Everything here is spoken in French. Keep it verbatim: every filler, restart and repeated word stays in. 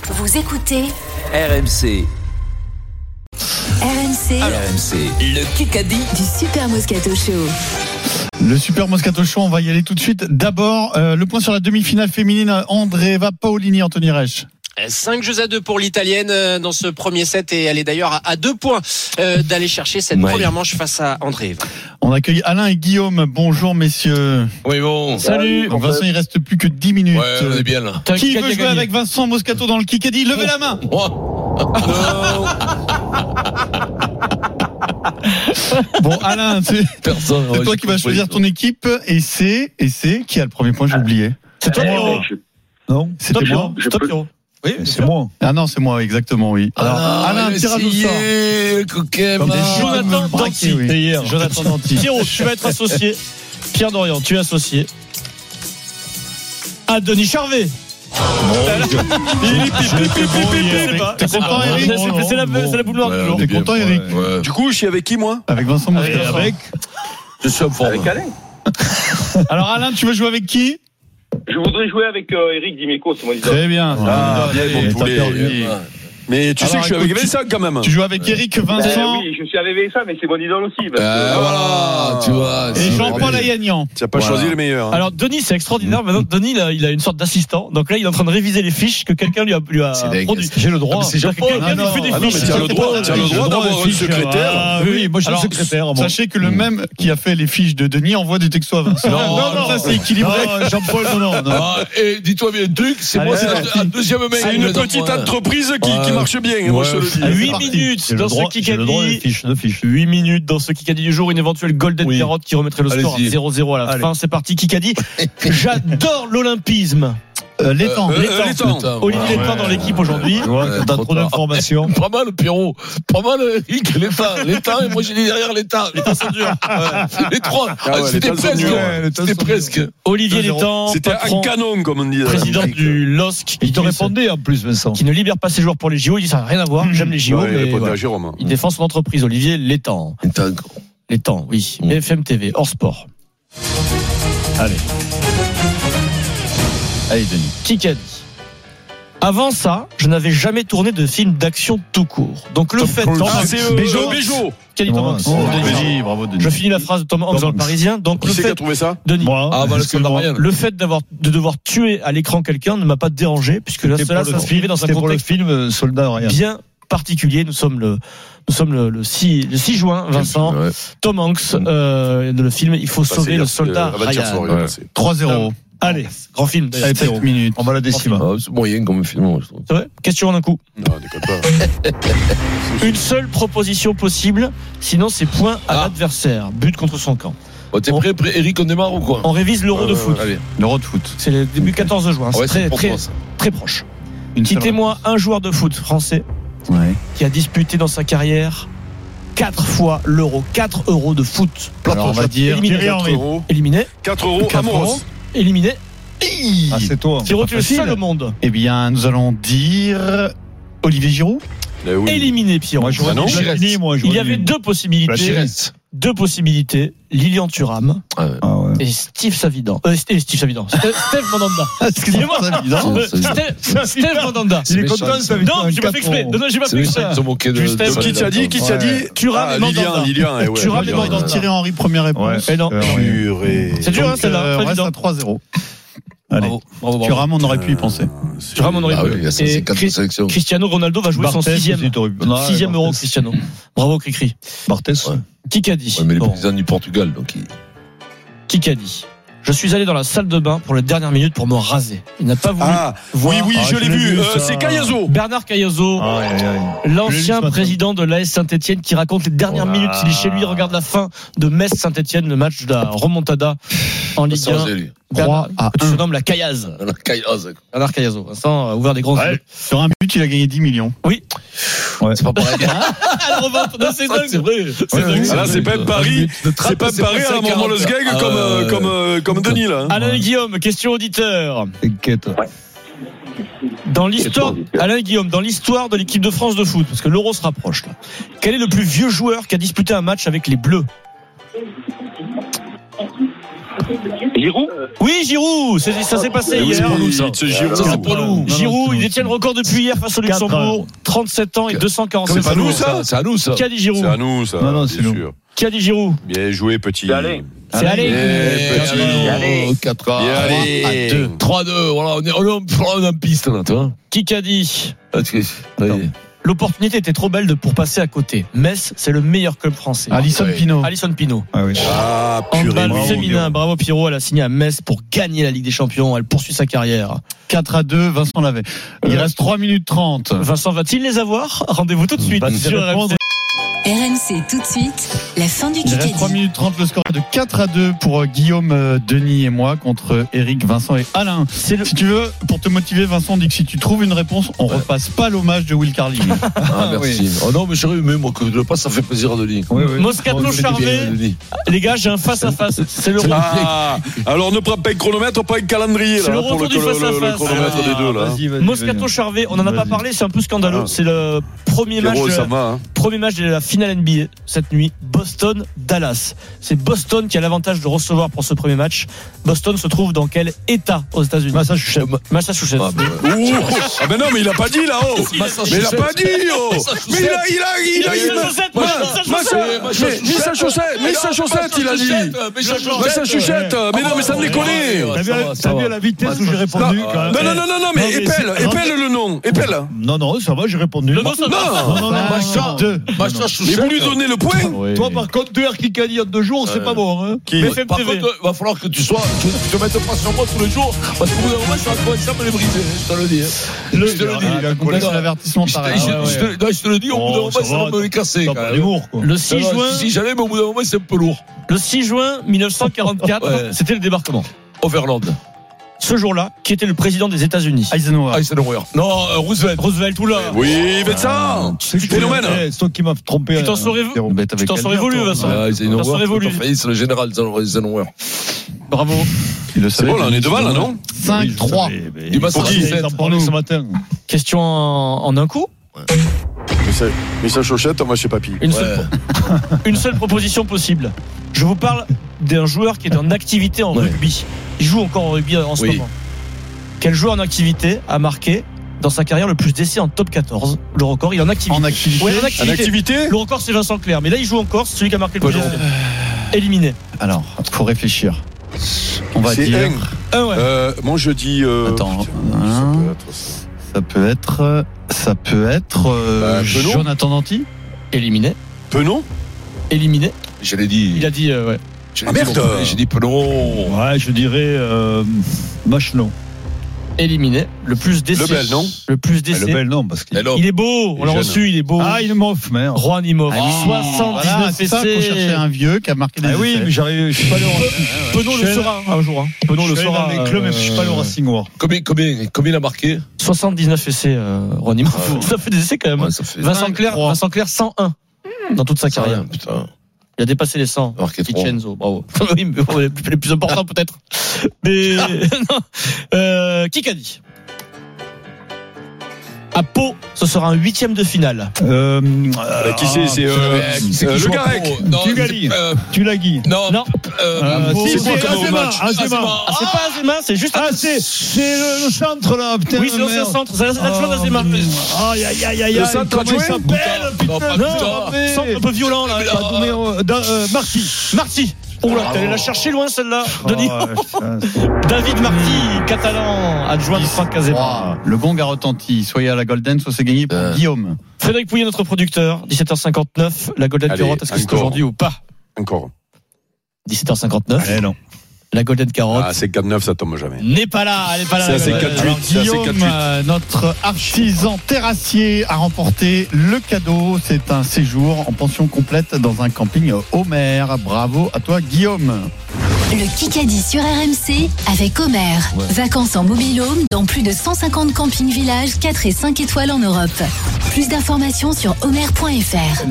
Vous écoutez R M C. R M C. R M C, le Kikadi du Super Moscato Show. Le Super Moscato Show, on va y aller tout de suite. D'abord, euh, le point sur la demi-finale féminine, Andreeva Paolini, Anthony Reich. cinq jeux à deux pour l'Italienne dans ce premier set et elle est d'ailleurs à deux points d'aller chercher cette ouais. première manche face à André. On accueille Alain et Guillaume. Bonjour messieurs. Oui bon. Salut. Bon, Vincent, il reste plus que dix minutes. Ouais, on est bien là. Qui veut jouer avec Vincent Moscato dans le Kikadi? Levez oh. la main. Oh. Bon Alain, c'est, Personne, c'est ouais, toi qui vas choisir ton équipe et c'est et c'est qui a le premier point, j'ai oublié. C'est toi Pierrot. Non, c'était Top moi. Je peux... Oui, c'est sûr. Moi. Ah non, c'est moi, exactement, oui. Alors, ah, Alain, tirage au sort. Coquet, Jonathan Danty. Oui. Jonathan Danty. Pierrot, tu vas être associé. Pierre Dorian, tu es associé à Denis Charvet. T'es content, Eric? C'est la boule noire du jour. T'es content, Eric? Du coup, je suis avec qui, moi? Avec Vincent Moscato. Avec Je suis en forme. Avec Alain. Alors, Alain, tu veux jouer avec qui? Je voudrais jouer avec euh, Eric Dimeco, c'est moi. Très bien. Ah, bien, mon poulet. Mais tu Alors, sais que je suis avec Vincent quand même. Tu joues avec Eric, Vincent? Ben, oui, je suis avec Vincent, mais c'est mon idole aussi. Parce euh, que, voilà, tu vois. Et Jean-Paul Ayagnan. Tu n'as pas voilà. choisi le meilleur. Hein. Alors, Denis, c'est extraordinaire. Maintenant, Denis, il a, il a une sorte d'assistant. Donc là, il est en train de réviser les fiches que quelqu'un lui a, lui a produit. J'ai le droit. Ah, c'est Jean-Paul. Quelqu'un lui fait des ah non, fiches. mais tu as le droit, tu as le droit d'avoir un secrétaire. Ah, oui, moi, je suis secrétaire. Sachez que le même qui a fait les fiches de Denis envoie des textos à Vincent. Non, non, ça, c'est équilibré. Jean-Paul, non, non. Et dis-toi bien un truc, c'est moi, c'est la deuxième main. C'est une petite entreprise qui marche bien, moi, je le dis. huit minutes dans ce Kikadi. huit minutes dans ce Kikadi du jour. Une éventuelle Golden oui. Carotte qui remettrait le score à zéro zéro à la Allez. fin. C'est parti, Kikadi. J'adore l'olympisme. Euh, l'étang. Euh, l'étang. l'étang. Olivier ouais. L'étang dans l'équipe aujourd'hui. Ouais, T'as trop d'informations. Pas mal, Pierrot. Pas mal, Eric. L'étang. L'étang. Et moi, j'ai dit derrière l'étang. L'étang, c'est dur. Ouais. Les trois. Ah ouais, c'était presque. Ouais, c'était presque. Olivier L'étang. C'était un canon, comme on dit. Président du L O S C. Il te répondait en plus, Vincent. Qui ne libère pas ses joueurs pour les J O. Il dit ça n'a rien à voir. J'aime les J O. Ouais, mais il, voilà. Jérôme. Il défend son entreprise. Olivier L'étang. L'étang, oui. B F M T V, hors sport. Allez. Allez, Denis. Kikadi. Avant ça, je n'avais jamais tourné de film d'action tout court. Donc le Tom fait... Ah, c'est euh, Béjo. Béjo. Quel est Tom Hanks? Denis, bravo Denis. Je finis la phrase de Tom Hanks dans le Parisien. Donc qui le c'est fait... qui a trouvé ça? Denis. Moi. Ah, bah, le, le fait d'avoir, de devoir tuer à l'écran quelqu'un ne m'a pas dérangé, puisque là, cela s'inscrivait dans un contexte pour le film Soldat Ryan. Bien particulier. Nous sommes le, nous sommes le, le, six, le six juin, Vincent. Ouais. Tom Hanks, euh, de le film Il faut bah, sauver le soldat euh, Ryan. Ouais. trois zéro. Allez, grand film. sept minutes. On va la décimer. Ah, c'est moyen comme film. Je trouve. C'est vrai? Question en un coup. Non, déconne pas. Une seule proposition possible, sinon c'est point à ah. l'adversaire. But contre son camp. Oh, t'es prêt, prêt, Eric, on démarre ou quoi? On révise l'Euro euh, de foot. Allez. L'Euro de foot. C'est le début quatorze juin. C'est ouais, très, c'est très, toi, très proche. Citez-moi un joueur de foot français ouais. qui a disputé dans sa carrière quatre fois l'Euro. quatre euros de foot. Alors on va dire quatre euros. Éliminé. quatre euros. Amoros. Éliminé. Ah, c'est toi. Pierrot, tu es le seul au monde. Eh bien, nous allons dire Olivier Giroud. Eh oui. Éliminé, Pierrot. Moi, je vois non, Chiresse. Moi, je Il y avait deux possibilités. Deux possibilités. Lilian Thuram ah ouais. Ah ouais. et Steve Savidan. Euh, et Steve Savidan. Steve Mandanda. Excusez-moi. Steve Mandanda. Il est content, Savidan. Non, j'ai pas fait exprès. Non, non, j'ai pas fait exprès. Qui t'a dit? Qui t'a dit? Thuram et Mandanda. Lilian, Lilian. Thuram et Mandanda. Thierry Henry, première réponse. Et non. C'est dur, hein, celle-là. On reste à trois zéro. Allez. Bravo, bravo, bravo. Thuram, on aurait pu y penser. Thuram, on aurait pu. Ah oui, et Chris, Cristiano Ronaldo va jouer Barthez, son sixième, sixième euro, Cristiano. Bravo, Cricri. Barthez. Ouais. Kikadi. Ouais, mais les bon. présidents du Portugal, donc. Il... Kikadi. Je suis allé dans la salle de bain pour les dernières minutes pour me raser. Il n'a pas voulu. Ah, voir. oui, oui, ah, je, je l'ai vu. vu euh, c'est Cayazo. Bernard Cayazo, ah, ouais, ouais. l'ancien président de l'A S Saint-Etienne qui raconte les dernières oh minutes. Il est chez lui, il regarde la fin de Metz-Saint-Etienne, le match de la remontada en Ligue un. trois à un. Tu te nommes la Caillaze. La Caillaze. Bernard Cayazo. Vincent a ouvert des grands yeux. Sur un but, il a gagné dix millions. Oui. Ouais. C'est pas pareil. À la revente. Non, c'est dingue. C'est vrai. C'est dingue. Ah là, c'est pas Paris. C'est pas Paris à la moment le sgeg comme, comme, comme Denis, là. Alain et Guillaume, question auditeur. T'inquiète. Ouais. Dans l'histoire, Alain et Guillaume, dans l'histoire de l'équipe de France de foot, parce que l'Euro se rapproche, là, quel est le plus vieux joueur qui a disputé un match avec les Bleus? Giroud. Oui, Giroud, c'est, ça s'est passé Oui, hier. c'est pour nous, ça. C'est Giroud. Ça, c'est pour nous. Giroud, il détient le record depuis hier face au Luxembourg. trente-sept ans et deux cent quarante-sept. C'est pas nous, ça. C'est à nous, ça. Qui a dit Giroud? C'est à nous, ça. Non, non, c'est nous. Qui a dit Giroud? Bien joué, petit. Allez. C'est allé. Allez. quatre à deux. trois à deux. Voilà, on est, on est, on est en piste, là, tu vois. Qui qu'a dit? Non. L'opportunité était trop belle de, pour passer à côté. Metz, c'est le meilleur club français. Alisson Ouais. Pinault. Alisson Pinault. Ah oui. Ah, purée. Handball bravo, féminin, bravo Pierrot, elle a signé à Metz pour gagner la Ligue des Champions. Elle poursuit sa carrière. quatre à deux, Vincent l'avait. Il reste trois minutes trente. Vincent va-t-il les avoir? Rendez-vous tout de suite sur R M C. R M C tout de suite, la fin du Il reste trois Kikadi. minutes trente, le score est de quatre à deux pour euh, Guillaume, euh, Denis et moi contre Eric, Vincent et Alain. C'est le... Si tu veux, pour te motiver, Vincent, on dit que si tu trouves une réponse, on repasse pas l'hommage de Will Carling. Ah, merci. Oh non, mais chérie, mais moi, que le passe, ça fait plaisir à Denis. Oui, oui. Moscato Charvet. Les gars, j'ai un face-à-face. C'est le Ah, alors ne prends pas un chronomètre, pas un calendrier, C'est là, le pour retour le, du le, le, face-à-face. le chronomètre Ah, des deux, là. vas-y, vas-y, Moscato vas-y. Charvet, on en a pas Vas-y. parlé, c'est un peu scandaleux. Ah. C'est le premier match, Pierrot, de ça la, va, hein. premier match de la finale N B A cette nuit. Boston-Dallas. C'est Boston qui a l'avantage de recevoir pour ce premier match. Boston se trouve dans quel état aux États-Unis? Massachusetts. Massachusetts. Ouh. Ah ben non, mais il a pas dit là-haut. Mais il a pas dit, oh. Mais il a, il a, il a, il a. Massachusetts, Massachusetts, Massachusetts, Massachusetts, il a dit. Massachusetts, mais non, mais ça me déconne. T'as vu à la vitesse où j'ai répondu quand même. Non, non, non, non, non, mais épelle, épelle le nom, épelle. Non, non, ça va, j'ai répondu. Le nom, ça va. Non, non, non, Ah, deux. Mais vous lui donnez le point. Toi, par contre, deux R qui a dit en deux jours, c'est pas bon. Hein. B F M Par T V. contre, il va falloir que tu sois, que tu te mettes pas sur moi tous les jours, parce qu'au bout d'un moment, ça va commencer à me les briser. Je te le dis. Le, Je te le dis. il a collé sur l'avertissement Je te- pareil. je- je te- non, je te le dis, au bout d'un moment, ça ça va, va me les casser. T'as quand pas même. d'humour, quoi. Le Ça six va, juin, Si j'allais, mais au bout d'un moment, c'est un peu lourd. le six juin mille neuf cent quarante-quatre, Ouais. c'était le débarquement. Overland. Ce jour-là, qui était le président des États-Unis? Eisenhower. Eisenhower. Non, euh, Roosevelt. Roosevelt, oula. Oui, Vincent. Phénomène. C'est toi qui m'as trompé. Tu t'en serais, tu t'en serais voulu, Vincent. Ah, Eisenhower. Ça serait voulu. T'as failli, c'est le général Eisenhower. Bravo. C'est bon, là, on est devant, là, non? cinq trois. Du Massachusetts. Ils en parlaient ce matin. Question en, en un coup. Mais ça chauchette, moi, je sais pas pis. Une, Ouais. seule, une seule proposition possible. Je vous parle d'un joueur qui est en activité en Ouais. rugby. Il joue encore en rugby en ce Oui. moment. Quel joueur en activité a marqué dans sa carrière le plus d'essais en top quatorze? Le record, il est en activité. En activité. Ouais, en En activité. activité? Le record, c'est Vincent Clerc. Mais là, il joue encore. C'est celui qui a marqué le plus Pelot. d'essais. Éliminé. Alors, faut réfléchir. On va C'est dire. un. Un, ouais. Euh, moi, je dis. euh, Attends, putain, hein. ça peut être ça. Ça peut être. Ça peut être. euh, Bah, Penaud. Jonathan Danty. Éliminé. Penon? Éliminé. Je l'ai dit. Il a dit, euh, ouais. Je l'ai Ah, dit, merde. mon frère, J'ai dit Pelot. Ouais, je dirais. Euh, Machelon. Éliminé. Le plus d'essais. Lebel, non? Le plus d'essais. Lebel, non, parce qu'il. Hello. Il est beau. On l'a jeune. reçu. Il est beau. Ah, il m'offre, merde. Juan Imhoff. Voilà, soixante-dix-neuf c'est ça qu'on cherchait essais. un vieux qui a marqué des Ah oui, essais. mais j'arrive, je suis pas le. Penaud le sera un jour. Hein. Penaud Je le suis allé sera. dans les clubs, mais je suis pas le euh, Racing War. Combien, combien, combien il a marqué? soixante-dix-neuf essais, euh, Juan Imhoff. Ah ouais. Ça fait des essais quand même. Ouais, ça fait. Vincent Clerc, Vincent Clerc, cent un dans toute sa Ça carrière. rien, putain. Il a dépassé les cent. Marqué trois. Vincenzo, bravo. Oui, mais bon, les plus, les plus importants peut-être. Mais non. Euh, qui qu'a dit? À Pau, ce sera un huitième de finale. Euh, Euh, Qui c'est? C'est euh, Qui c'est qui euh, joue le à Garec. Pau? Non, Tugali. c'est, euh, tu l'as dit. Non. Non. Euh, Euh, Pau, si, c'est quoi c'est comme Azema, match? Azema. Ah, c'est pas Azema, c'est juste. Ah, c'est, c'est le, le centre là, putain. Oui, c'est l'ancien merde. centre. C'est l'adjoint d'Azema. Aïe, aïe, aïe, aïe, Le aïe. centre Comment il adjoint? s'appelle, Non, putain. pas Non, putain. centre un peu violent là. Pas de numéro- da- euh, Marty. Marty. Oh là, t'es allé la chercher loin celle-là, Denis. Oh, putain. David Marty, catalan, adjoint de Franck Azema. Le gong a retenti. Soit il y a la Golden, soit c'est gagné pour Euh. Guillaume. Frédéric Pouillet, notre producteur, dix-sept heures cinquante-neuf. La Golden Allez, Carotte, est-ce que c'est encore. aujourd'hui ou pas? Encore. dix-sept heures cinquante-neuf. Eh non. La Golden Carotte Ah, c'est quatre neuf, ça tombe jamais. n'est pas là, elle n'est pas là. C'est assez Ouais. quatre huit. Alors, c'est assez Guillaume, quatre huit. euh, notre artisan terrassier, a remporté le cadeau. C'est un séjour en pension complète dans un camping Homer. Bravo à toi, Guillaume. Le Kikadi sur R M C avec Homer. Vacances en mobil-home dans plus de cent cinquante campings villages quatre et cinq étoiles en Europe. Plus d'informations sur homer point f r.